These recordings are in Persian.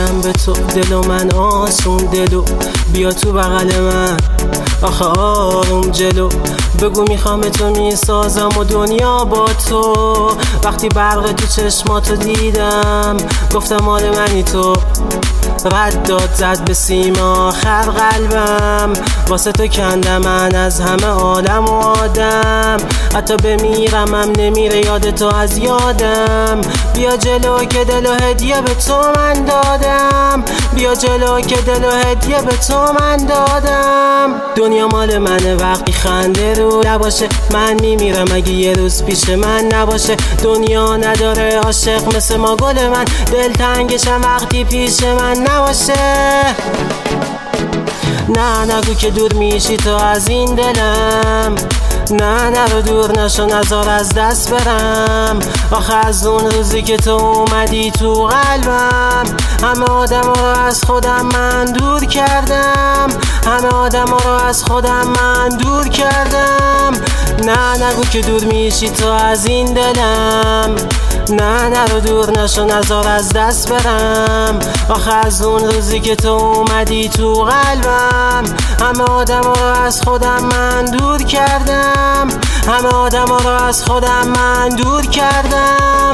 میدم به تو دلو من آسون دلو بیا تو بغل من آخه آروم جلو بگو میخوام تو میسازم و دنیا با تو وقتی برق تو چشماتو دیدم گفتم مال منی تو رد داد زد به سیما آخر قلبم واسه تو کنده من از همه عالم و آدم حتی بمیرم هم نمیره یاد تو از یادم بیا جلو که دلو هدیه به تو من دادم بیا جلو که دلو هدیه به تو من دادم دنیا مال منه وقتی خنده رو نباشه من میمیرم اگه یه روز پیش من نباشه دنیا نداره عاشق مثل ما گل من دل تنگشم وقتی پیش من نباشه نه نگو که دور میشی تو از این دلم نه نرو دور نشو نزار از دست برم آخه از اون روزی که تو اومدی تو قلبم همه آدم رو از خودم من دور کردم همه آدم رو از خودم من دور کردم نه نگو که دور میشی تو از این دلم نه نرو دور نشو نزار از دست برم آخه از اون روزی که تو اومدی تو قلبم همه آدم رو از خودم من دور کردم همه آدم رو از خودم من دور کردم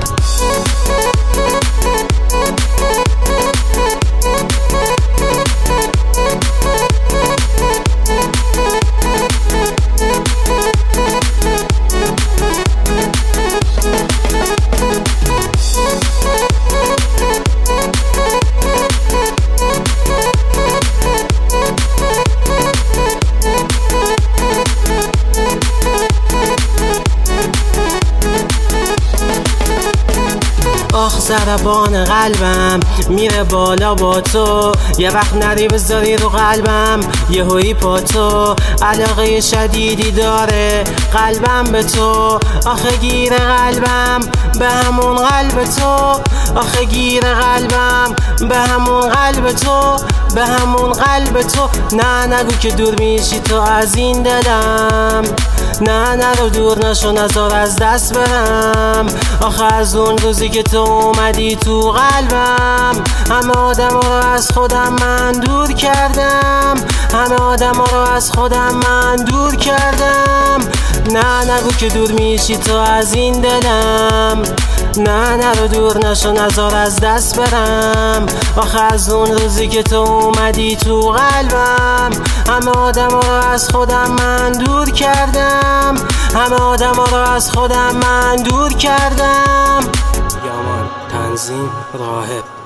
آخ ضربان قلبم میره بالا با تو یه وقت نری بذاری رو قلبم یه هوی پا تو علاقه شدیدی داره قلبم به تو آخه گیر قلبم به همون قلب تو آخه گیر قلبم به همون قلب تو به همون قلب تو نه نگو که دور میشی تو از این دلم نه نرو دور نشو نزار از دست برم آخه از اون روزی که تو اومدی تو قلبم همه آدم رو از خودم من دور کردم همه آدم رو از خودم من دور کردم نه نگو که دور میشی تو از این دلم نه نرو دور نشو نزار از دست برم آخه از اون روزی که تو اومدی تو قلبم همه آدم رو از خودم من دور کردم همه آدم رو از خودم من دور کردم یامان تنظیم راهب